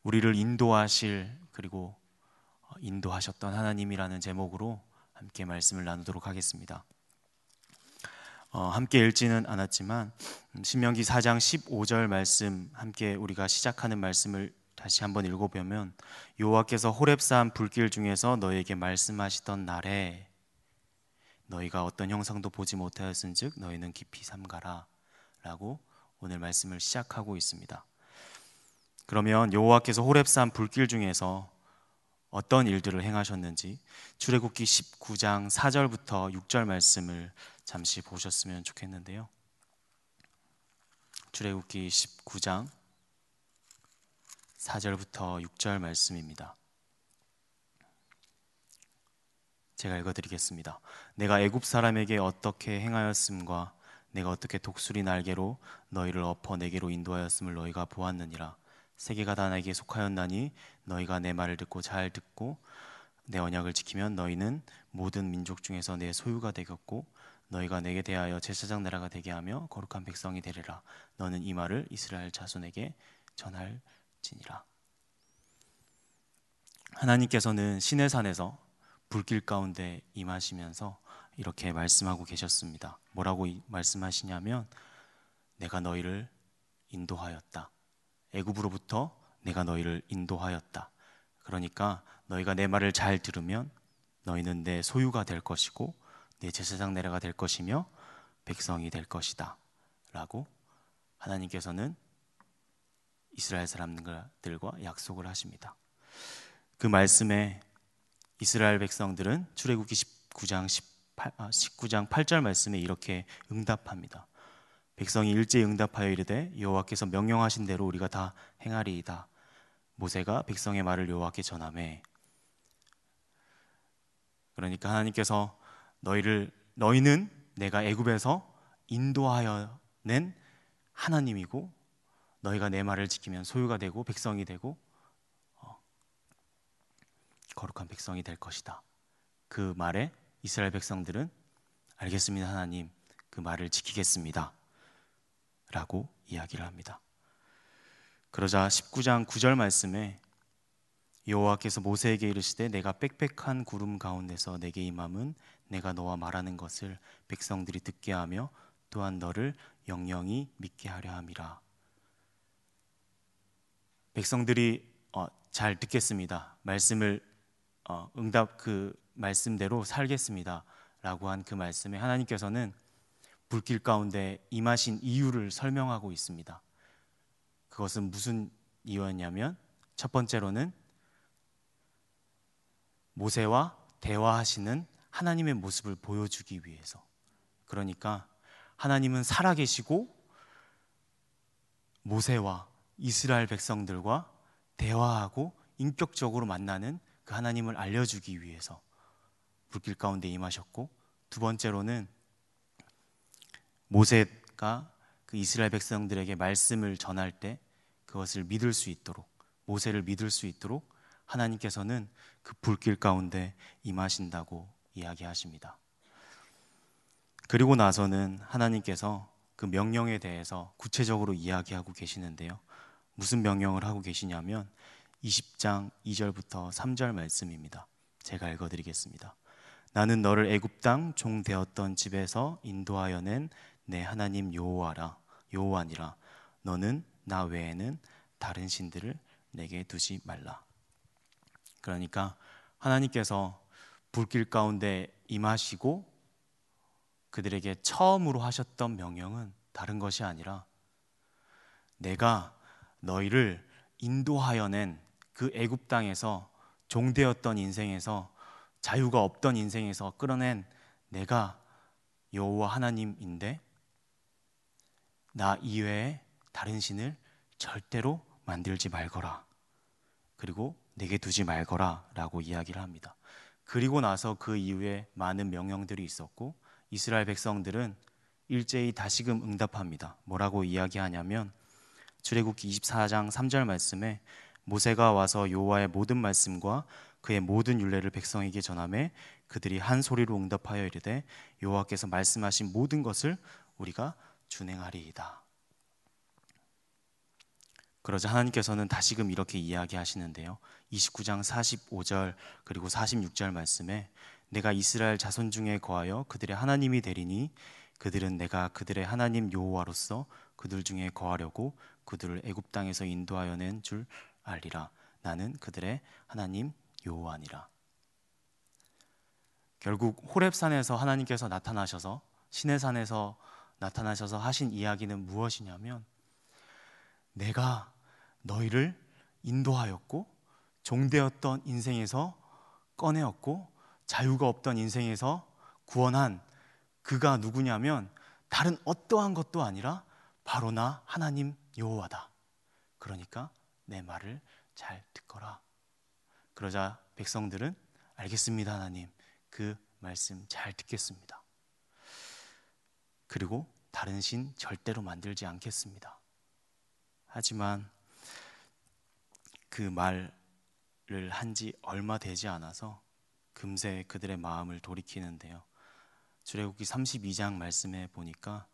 우리를 인도하실 그리고 인도하셨던 하나님이라는 제목으로 함께 말씀을 나누도록 하겠습니다. 함께 읽지는 않았지만 신명기 4장 15절 말씀 함께 우리가 시작하는 말씀을 다시 한번 읽어보면 여호와께서 호렙산 불길 중에서 너희에게 말씀하시던 날에 너희가 어떤 형상도 보지 못하였은즉 너희는 깊이 삼가라 라고 오늘 말씀을 시작하고 있습니다. 그러면 여호와께서 호렙산 불길 중에서 어떤 일들을 행하셨는지 출애굽기 19장 4절부터 6절 말씀을 잠시 보셨으면 좋겠는데요. 출애굽기 19장 4절부터 6절 말씀입니다. 제가 읽어드리겠습니다. 내가 애굽 사람에게 어떻게 행하였음과 내가 어떻게 독수리 날개로 너희를 엎어 내게로 인도하였음을 너희가 보았느니라. 세계가 다 나에게 속하였나니 너희가 내 말을 듣고 잘 듣고 내 언약을 지키면 너희는 모든 민족 중에서 내 소유가 되겠고 너희가 내게 대하여 제사장 나라가 되게 하며 거룩한 백성이 되리라. 너는 이 말을 이스라엘 자손에게 전할지니라. 하나님께서는 시내산에서 불길 가운데 임하시면서 이렇게 말씀하고 계셨습니다. 뭐라고 말씀하시냐면 내가 너희를 인도하였다. 애굽으로부터 내가 너희를 인도하였다. 그러니까 너희가 내 말을 잘 들으면 너희는 내 소유가 될 것이고 내 제사장 나라가 될 것이며 백성이 될 것이다 라고 하나님께서는 이스라엘 사람들과 약속을 하십니다. 그 말씀에 이스라엘 백성들은 출애굽기 19장 8절 말씀에 이렇게 응답합니다. 백성이 일제히 응답하여 이르되 여호와께서 명령하신 대로 우리가 다 행하리이다. 모세가 백성의 말을 여호와께 전하매. 그러니까 하나님께서 너희는 내가 애굽에서 인도하여 낸 하나님이고 너희가 내 말을 지키면 소유가 되고 백성이 되고 거룩한 백성이 될 것이다. 그 말에 이스라엘 백성들은 알겠습니다 하나님, 그 말을 지키겠습니다 라고 이야기를 합니다. 그러자 19장 9절 말씀에 여호와께서 모세에게 이르시되 내가 빽빽한 구름 가운데서 내게 임함은 내가 너와 말하는 것을 백성들이 듣게 하며 또한 너를 영영히 믿게 하려 함이라. 백성들이 잘 듣겠습니다. 말씀을 응답 그 말씀대로 살겠습니다 라고 한 그 말씀에 하나님께서는 불길 가운데 임하신 이유를 설명하고 있습니다. 그것은 무슨 이유였냐면 첫 번째로는 모세와 대화하시는 하나님의 모습을 보여주기 위해서. 그러니까 하나님은 살아계시고 모세와 이스라엘 백성들과 대화하고 인격적으로 만나는 그 하나님을 알려주기 위해서 불길 가운데 임하셨고, 두 번째로는 모세가 그 이스라엘 백성들에게 말씀을 전할 때 그것을 믿을 수 있도록, 모세를 믿을 수 있도록 하나님께서는 그 불길 가운데 임하신다고 이야기하십니다. 그리고 나서는 하나님께서 그 명령에 대해서 구체적으로 이야기하고 계시는데요. 무슨 명령을 하고 계시냐면 20장 2절부터 3절 말씀입니다. 제가 읽어드리겠습니다. 나는 너를 애굽 땅 종 되었던 집에서 인도하여 낸 내 하나님 여호와니라. 너는 나 외에는 다른 신들을 내게 두지 말라. 그러니까 하나님께서 불길 가운데 임하시고 그들에게 처음으로 하셨던 명령은 다른 것이 아니라 내가 너희를 인도하여 낸 그 애굽 땅에서 종되었던 인생에서 자유가 없던 인생에서 끌어낸 내가 여호와 하나님인데 나 이외에 다른 신을 절대로 만들지 말거라. 그리고 내게 두지 말거라 라고 이야기를 합니다. 그리고 나서 그 이후에 많은 명령들이 있었고 이스라엘 백성들은 일제히 다시금 응답합니다. 뭐라고 이야기하냐면 출애굽기 24장 3절 말씀에 모세가 와서 여호와의 모든 말씀과 그의 모든 율례를 백성에게 전하매 그들이 한 소리로 응답하여 이르되 여호와께서 말씀하신 모든 것을 우리가 준행하리이다. 그러자 하나님께서는 다시금 이렇게 이야기하시는데요. 29장 45절 그리고 46절 말씀에 내가 이스라엘 자손 중에 거하여 그들의 하나님이 되리니 그들은 내가 그들의 하나님 여호와로서 그들 중에 거하려고 그들을 애굽 땅에서 인도하여 낸 줄 알리라. 나는 그들의 하나님 여호와니라. 결국 호렙산에서 하나님께서 나타나셔서 시내산에서 나타나셔서 하신 이야기는 무엇이냐면 내가 너희를 인도하였고 종되었던 인생에서 꺼내었고 자유가 없던 인생에서 구원한 그가 누구냐면 다른 어떠한 것도 아니라 바로 나 하나님 여호와다. 그러니까 내 말을 잘 듣거라. 그러자 백성들은 알겠습니다 하나님, 그 말씀 잘 듣겠습니다. 그리고 다른 신 절대로 만들지 않겠습니다. 하지만 그 말을 한 지 얼마 되지 않아서 금세 그들의 마음을 돌이키는데요. 출애굽기 32장 말씀에 보니까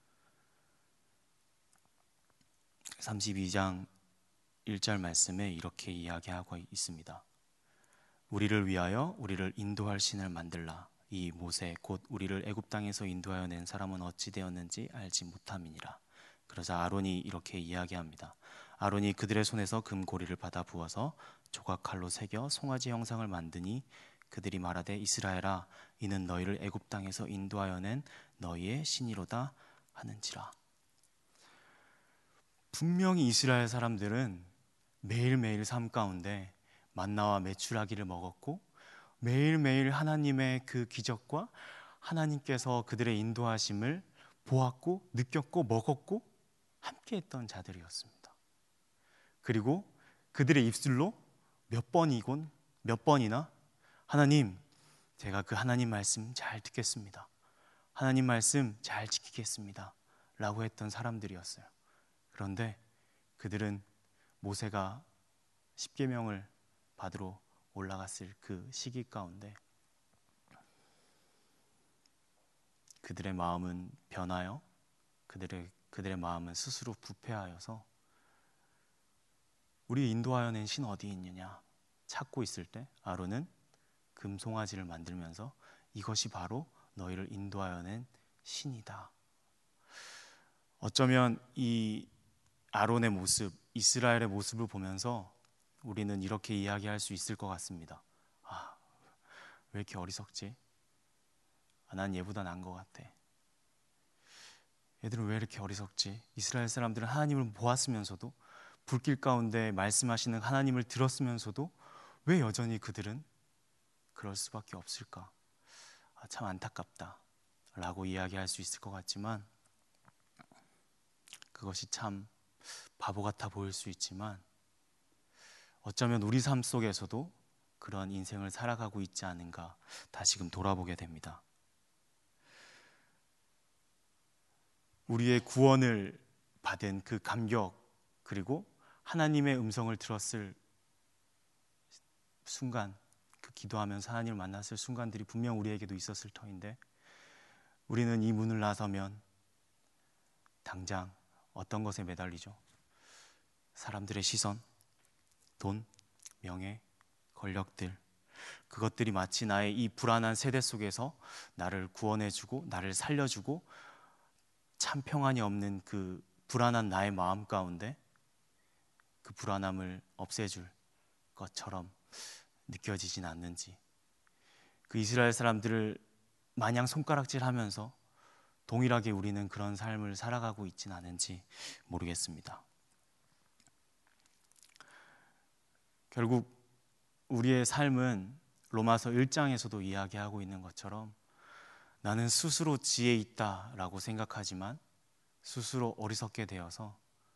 32장 1절 말씀에 이렇게 이야기하고 있습니다. 우리를 위하여 우리를 인도할 신을 만들라. 이 모세 곧 우리를 애굽 땅에서 인도하여 낸 사람은 어찌 되었는지 알지 못함이니라. 그러자 아론이 이렇게 이야기합니다. 아론이 그들의 손에서 금고리를 받아 부어서 조각칼로 새겨 송아지 형상을 만드니 그들이 말하되 이스라엘아 이는 너희를 애굽 땅에서 인도하여 낸 너희의 신이로다 하는지라. 분명히 이스라엘 사람들은 매일매일 삶 가운데 만나와 메추라기를 먹었고 매일매일 하나님의 그 기적과 하나님께서 그들의 인도하심을 보았고 느꼈고 먹었고 함께했던 자들이었습니다. 그리고 그들의 입술로 몇 번이나 하나님, 제가 그 하나님 말씀 잘 듣겠습니다. 하나님 말씀 잘 지키겠습니다. 라고 했던 사람들이었어요. 그런데 그들은 모세가 십계명을 받으러 올라갔을 그 시기 가운데 그들의 마음은 변하여 그들의 마음은 스스로 부패하여서 우리 인도하여 낸 신 어디 있느냐 찾고 있을 때 아론은 금송아지를 만들면서 이것이 바로 너희를 인도하여 낸 신이다. 어쩌면 이 아론의 모습, 이스라엘의 모습을 보면서 우리는 이렇게 이야기할 수 있을 것 같습니다. 아, 왜 이렇게 어리석지? 난 얘보다 나은 것 같아. 얘들은 왜 이렇게 어리석지? 이스라엘 사람들은 하나님을 보았으면서도 불길 가운데 말씀하시는 하나님을 들었으면서도 왜 여전히 그들은 그럴 수밖에 없을까? 참 안타깝다 라고 이야기할 수 있을 것 같지만 그것이 참 바보 같아 보일 수 있지만 어쩌면 우리 삶 속에서도 그런 인생을 살아가고 있지 않은가 다시금 돌아보게 됩니다. 우리의 구원을 받은 그 감격 그리고 하나님의 음성을 들었을 순간 그 기도하면서 하나님을 만났을 순간들이 분명 우리에게도 있었을 터인데 우리는 이 문을 나서면 당장 어떤 것에 매달리죠? 사람들의 시선, 돈, 명예, 권력들 그것들이 마치 나의 이 불안한 세대 속에서 나를 구원해주고 나를 살려주고 참 평안이 없는 그 불안한 나의 마음 가운데 그 불안함을 없애줄 것처럼 느껴지진 않는지 그 이스라엘 사람들을 마냥 손가락질하면서 동일하게 우리는 그런 삶을 살아가고 있진 않은지 모르겠습니다. 결국 우리의 삶은 로마서 1장에서도 이야기하고 있는 것처럼 나는 스스로 지혜 있다라고 생각하지만 스스로 어리석게 되어서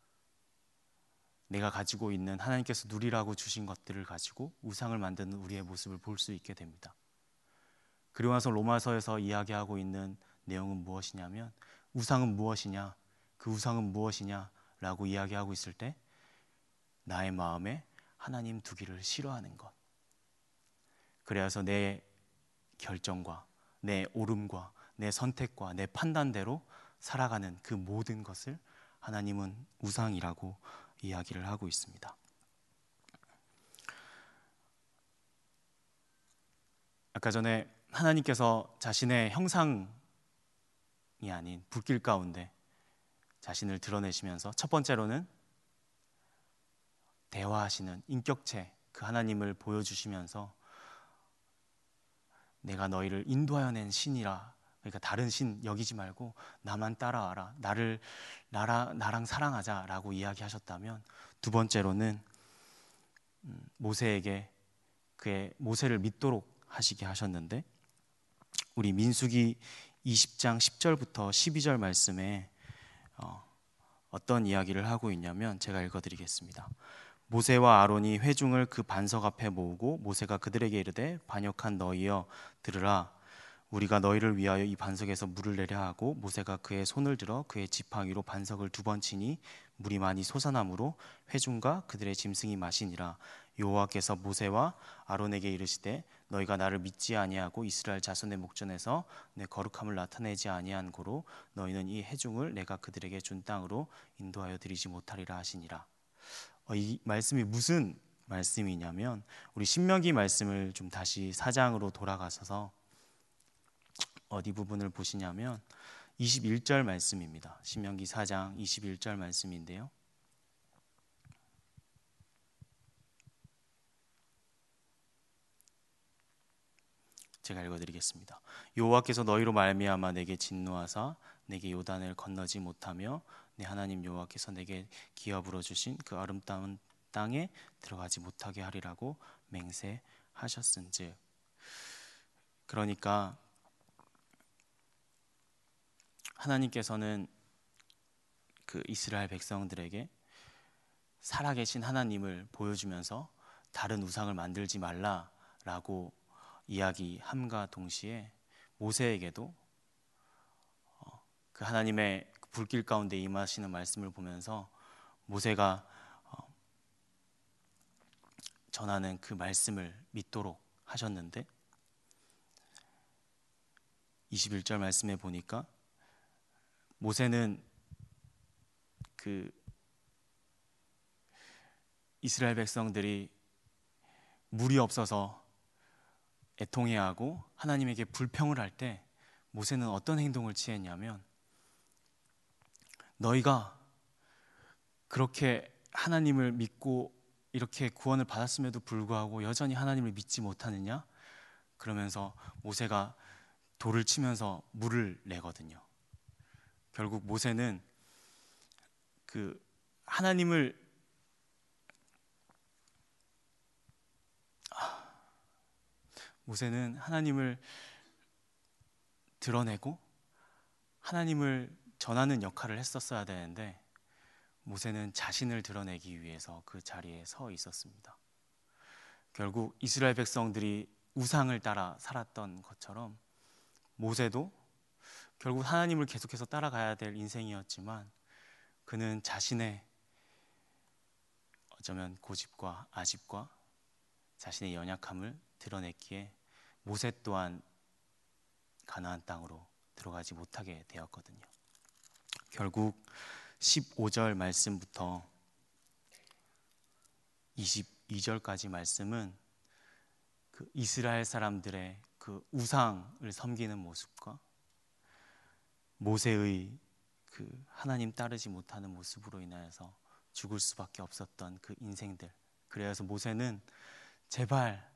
내가 가지고 있는 하나님께서 누리라고 주신 것들을 가지고 우상을 만드는 우리의 모습을 볼 수 있게 됩니다. 그리고 나서 로마서에서 이야기하고 있는 내용은 무엇이냐면 우상은 무엇이냐, 그 우상은 무엇이냐 라고 이야기하고 있을 때 나의 마음에 하나님 두기를 싫어하는 것. 그래서 내 결정과 내 옳음과 내 선택과 내 판단대로 살아가는 그 모든 것을 하나님은 우상이라고 이야기를 하고 있습니다. 아까 전에 하나님께서 자신의 형상이 아닌 불길 가운데 자신을 드러내시면서 첫 번째로는 대화하시는 인격체 그 하나님을 보여주시면서 내가 너희를 인도하여 낸 신이라, 그러니까 다른 신 여기지 말고 나만 따라와라, 나랑 사랑하자라고 이야기하셨다면, 두 번째로는 모세에게 그의 모세를 믿도록 하시게 하셨는데, 우리 민수기 20장 10절부터 12절 말씀에 어떤 이야기를 하고 있냐면 제가 읽어드리겠습니다. 모세와 아론이 회중을 그 반석 앞에 모으고 모세가 그들에게 이르되 반역한 너희여 들으라. 우리가 너희를 위하여 이 반석에서 물을 내려 하고, 모세가 그의 손을 들어 그의 지팡이로 반석을 2번 치니 물이 많이 솟아나므로 회중과 그들의 짐승이 마시니라. 여호와께서 모세와 아론에게 이르시되 너희가 나를 믿지 아니하고 이스라엘 자손의 목전에서 내 거룩함을 나타내지 아니한 고로 너희는 이 회중을 내가 그들에게 준 땅으로 인도하여 드리지 못하리라 하시니라. 이 말씀이 무슨 말씀이냐면, 우리 신명기 말씀을 좀 다시 4장으로 돌아가셔서 어디 부분을 보시냐면 21절 말씀입니다. 신명기 4장 21절 말씀인데요, 제가 읽어드리겠습니다. 여호와께서 너희로 말미암아 내게 진노하사 내게 요단을 건너지 못하며 내 하나님 여호와께서 내게 기업으로 주신 그 아름다운 땅에 들어가지 못하게 하리라고 맹세하셨은즉. 그러니까 하나님께서는 그 이스라엘 백성들에게 살아계신 하나님을 보여주면서 다른 우상을 만들지 말라라고 이야기함과 동시에 모세에게도 그 하나님의 불길 가운데 임하시는 말씀을 보면서 모세가 전하는 그 말씀을 믿도록 하셨는데, 21절 말씀에 보니까 모세는 그 이스라엘 백성들이 물이 없어서 애통해하고 하나님에게 불평을 할 때 모세는 어떤 행동을 취했냐면, 너희가 그렇게 하나님을 믿고 이렇게 구원을 받았음에도 불구하고 여전히 하나님을 믿지 못하느냐? 그러면서 모세가 돌을 치면서 물을 내거든요. 결국 모세는 그 하나님을 드러내고 하나님을 전하는 역할을 했었어야 되는데, 모세는 자신을 드러내기 위해서 그 자리에 서 있었습니다. 결국 이스라엘 백성들이 우상을 따라 살았던 것처럼 모세도 결국 하나님을 계속해서 따라가야 될 인생이었지만, 그는 자신의 어쩌면 고집과 아집과 자신의 연약함을 드러냈기에 모세 또한 가나안 땅으로 들어가지 못하게 되었거든요. 결국 15절 말씀부터 22절까지 말씀은 그 이스라엘 사람들의 그 우상을 섬기는 모습과 모세의 그 하나님 따르지 못하는 모습으로 인하여서 죽을 수밖에 없었던 그 인생들. 그래서 모세는 제발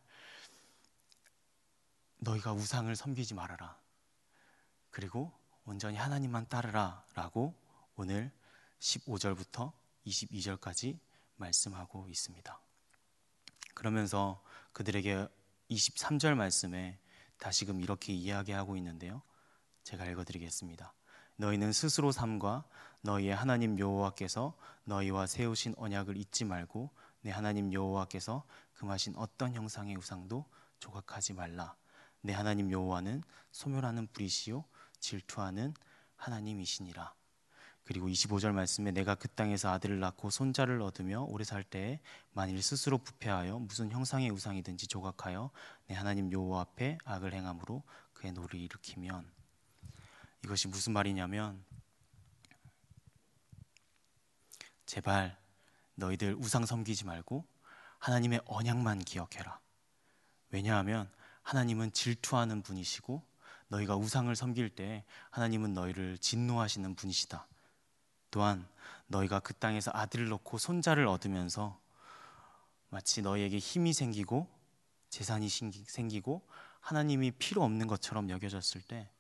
너희가 우상을 섬기지 말아라, 그리고 온전히 하나님만 따르라 라고 오늘 15절부터 22절까지 말씀하고 있습니다. 그러면서 그들에게 23절 말씀에 다시금 이렇게 이야기하고 있는데요, 제가 읽어드리겠습니다. 너희는 스스로 삼과 너희의 하나님 여호와께서 너희와 세우신 언약을 잊지 말고 내 하나님 여호와께서 금하신 어떤 형상의 우상도 조각하지 말라. 내 하나님 여호와는 소멸하는 불이시요 질투하는 하나님이시니라. 그리고 25절 말씀에 내가 그 땅에서 아들을 낳고 손자를 얻으며 오래 살 때에 만일 스스로 부패하여 무슨 형상의 우상이든지 조각하여 내 하나님 여호와 앞에 악을 행함으로 그의 노를 일으키면. 이것이 무슨 말이냐면, 제발 너희들 우상 섬기지 말고 하나님의 언약만 기억해라. 왜냐하면 하나님은 질투하는 분이시고 너희가 우상을 섬길 때 하나님은 너희를 진노하시는 분이시다. 또한 너희가 그 땅에서 아들을 낳고 손자를 얻으면서 마치 너희에게 힘이 생기고 재산이 생기고 하나님이 필요 없는 것처럼 여겨졌을 때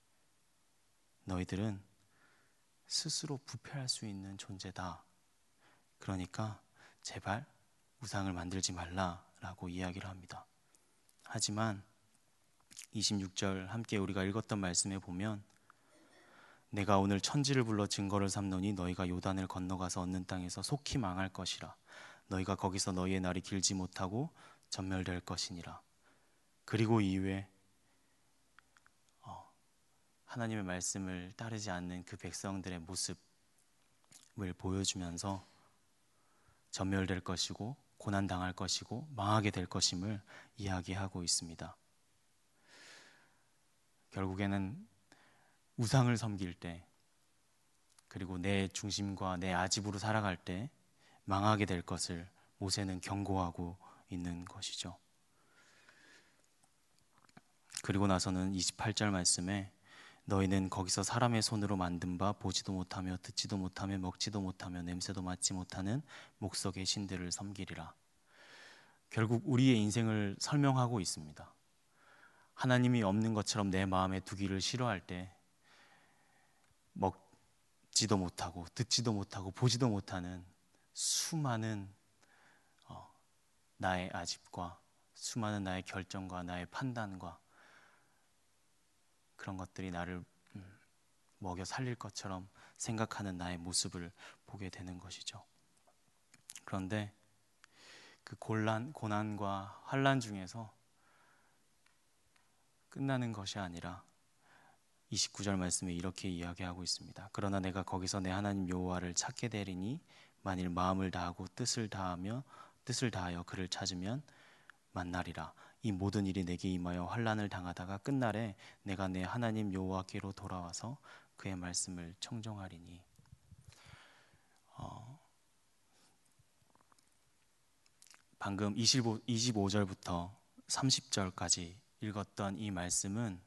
너희들은 스스로 부패할 수 있는 존재다. 그러니까 제발 우상을 만들지 말라라고 이야기를 합니다. 하지만 26절 함께 우리가 읽었던 말씀에 보면 내가 오늘 천지를 불러 증거를 삼노니 너희가 요단을 건너가서 얻는 땅에서 속히 망할 것이라. 너희가 거기서 너희의 날이 길지 못하고 전멸될 것이니라. 그리고 이후에 하나님의 말씀을 따르지 않는 그 백성들의 모습을 보여주면서 전멸될 것이고 고난당할 것이고 망하게 될 것임을 이야기하고 있습니다. 결국에는 우상을 섬길 때 그리고 내 중심과 내 아집으로 살아갈 때 망하게 될 것을 모세는 경고하고 있는 것이죠. 그리고 나서는 28절 말씀에 너희는 거기서 사람의 손으로 만든 바 보지도 못하며 듣지도 못하며 먹지도 못하며 냄새도 맡지 못하는 목석의 신들을 섬기리라. 결국 우리의 인생을 설명하고 있습니다. 하나님이 없는 것처럼 내 마음에 두기를 싫어할 때 먹지도 못하고 듣지도 못하고 보지도 못하는 수많은 나의 아집과 수많은 나의 결정과 나의 판단과 그런 것들이 나를 먹여 살릴 것처럼 생각하는 나의 모습을 보게 되는 것이죠. 그런데 그 고난과 환난 중에서 끝나는 것이 아니라 29절 말씀에 이렇게 이야기하고 있습니다. 그러나 내가 거기서 내 하나님 여호와를 찾게 되리니 만일 마음을 다하고 뜻을 다하여 그를 찾으면 만나리라. 이 모든 일이 내게 임하여 환난을 당하다가 끝날에 내가 내 하나님 여호와께로 돌아와서 그의 말씀을 청종하리니. 방금 25절부터 30절까지 읽었던 이 말씀은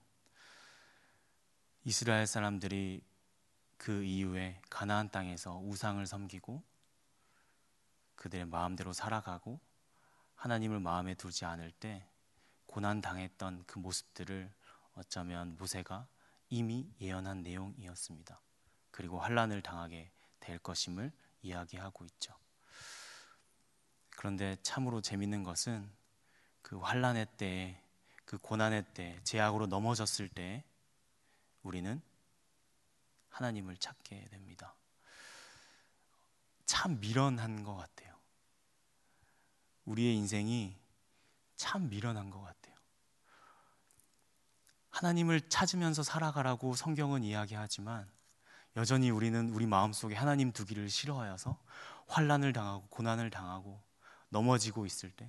이스라엘 사람들이 그 이후에 가나안 땅에서 우상을 섬기고 그들의 마음대로 살아가고 하나님을 마음에 두지 않을 때 고난 당했던 그 모습들을 어쩌면 모세가 이미 예언한 내용이었습니다. 그리고 환난을 당하게 될 것임을 이야기하고 있죠. 그런데 참으로 재밌는 것은 그 환난의 때에, 그 고난의 때, 죄악으로 넘어졌을 때 우리는 하나님을 찾게 됩니다. 참 미련한 것 같아요. 우리의 인생이 참 미련한 것 같아요. 하나님을 찾으면서 살아가라고 성경은 이야기하지만 여전히 우리는 우리 마음속에 하나님 두기를 싫어하여서 환난을 당하고 고난을 당하고 넘어지고 있을 때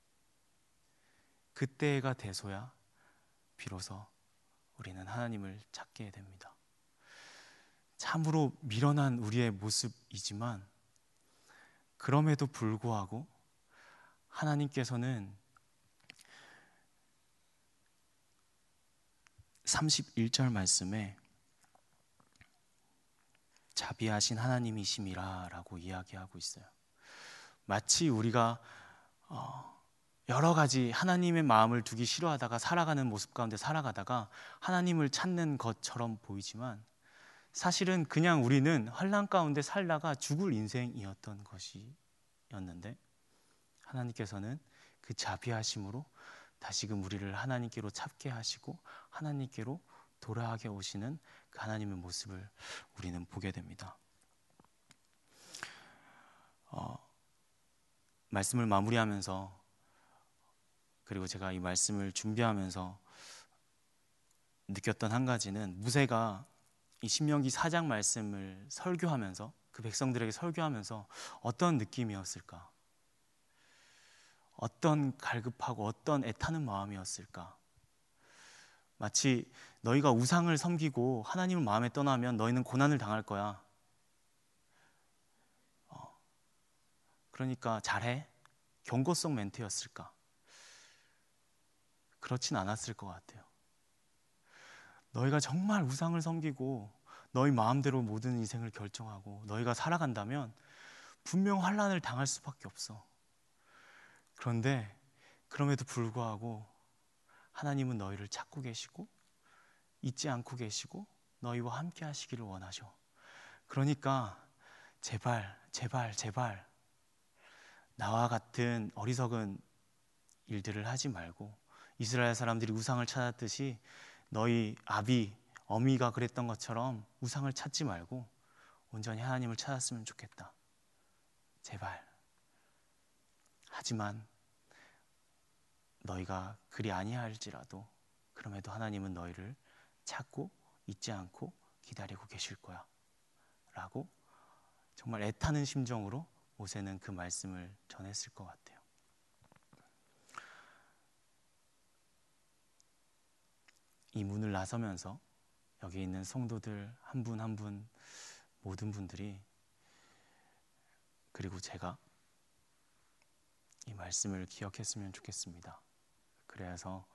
그때가 돼서야 비로소 우리는 하나님을 찾게 됩니다. 참으로 미련한 우리의 모습이지만 그럼에도 불구하고 하나님께서는 31절 말씀에 자비하신 하나님이심이라 라고 이야기하고 있어요. 마치 우리가 여러 가지 하나님의 마음을 두기 싫어하다가 살아가는 모습 가운데 살아가다가 하나님을 찾는 것처럼 보이지만 사실은 그냥 우리는 환난 가운데 살다가 죽을 인생이었던 것이었는데 하나님께서는 그 자비하심으로 다시금 우리를 하나님께로 찾게 하시고 하나님께로 돌아가게 오시는 그 하나님의 모습을 우리는 보게 됩니다. 말씀을 마무리하면서 그리고 제가 이 말씀을 준비하면서 느꼈던 한 가지는 무새가 이 신명기 4장 말씀을 설교하면서 그 백성들에게 설교하면서 어떤 느낌이었을까? 어떤 갈급하고 어떤 애타는 마음이었을까? 마치 너희가 우상을 섬기고 하나님을 마음에 떠나면 너희는 고난을 당할 거야. 그러니까 잘해? 경고성 멘트였을까? 그렇진 않았을 것 같아요. 너희가 정말 우상을 섬기고 너희 마음대로 모든 인생을 결정하고 너희가 살아간다면 분명 환난을 당할 수밖에 없어. 그런데 그럼에도 불구하고 하나님은 너희를 찾고 계시고 잊지 않고 계시고 너희와 함께 하시기를 원하셔. 그러니까 제발 제발 제발 나와 같은 어리석은 일들을 하지 말고 이스라엘 사람들이 우상을 찾았듯이 너희 아비, 어미가 그랬던 것처럼 우상을 찾지 말고 온전히 하나님을 찾았으면 좋겠다. 제발. 하지만 너희가 그리 아니할지라도 그럼에도 하나님은 너희를 찾고 잊지 않고 기다리고 계실 거야 라고 정말 애타는 심정으로 모세는 그 말씀을 전했을 것 같아요. 이 문을 나서면서 여기 있는 성도들 한 분 한 분 모든 분들이 그리고 제가 이 말씀을 기억했으면 좋겠습니다. 그래서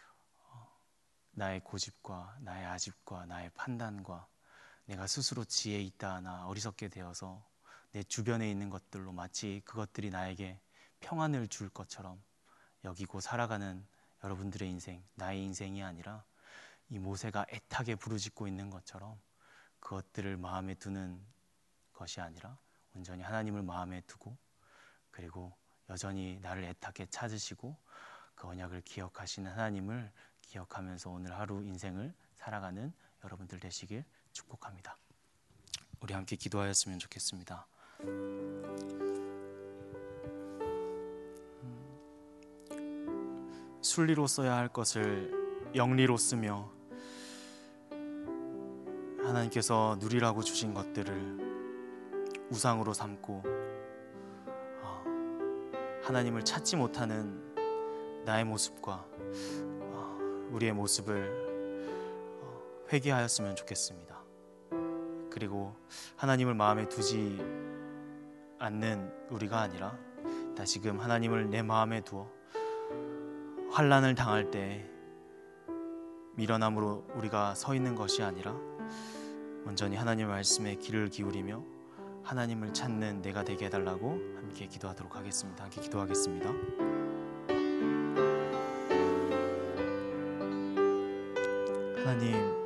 나의 고집과 나의 아집과 나의 판단과 내가 스스로 지혜 있다 하나 어리석게 되어서 내 주변에 있는 것들로 마치 그것들이 나에게 평안을 줄 것처럼 여기고 살아가는 여러분들의 인생, 나의 인생이 아니라 이 모세가 애타게 부르짖고 있는 것처럼 그것들을 마음에 두는 것이 아니라 온전히 하나님을 마음에 두고 그리고 여전히 나를 애타게 찾으시고 그 언약을 기억하시는 하나님을 기억하면서 오늘 하루 인생을 살아가는 여러분들 되시길 축복합니다. 우리 함께 기도하였으면 좋겠습니다. 순리로 써야 할 것을 영리로 쓰며 하나님께서 누리라고 주신 것들을 우상으로 삼고 하나님을 찾지 못하는 나의 모습과 우리의 모습을 회개하였으면 좋겠습니다. 그리고 하나님을 마음에 두지 않는 우리가 아니라 다시금 하나님을 내 마음에 두어 환난을 당할 때 미련함으로 우리가 서 있는 것이 아니라 온전히 하나님의 말씀에 귀를 기울이며 하나님을 찾는 내가 되게 해달라고 함께 기도하도록 하겠습니다. 함께 기도하겠습니다. 하나님,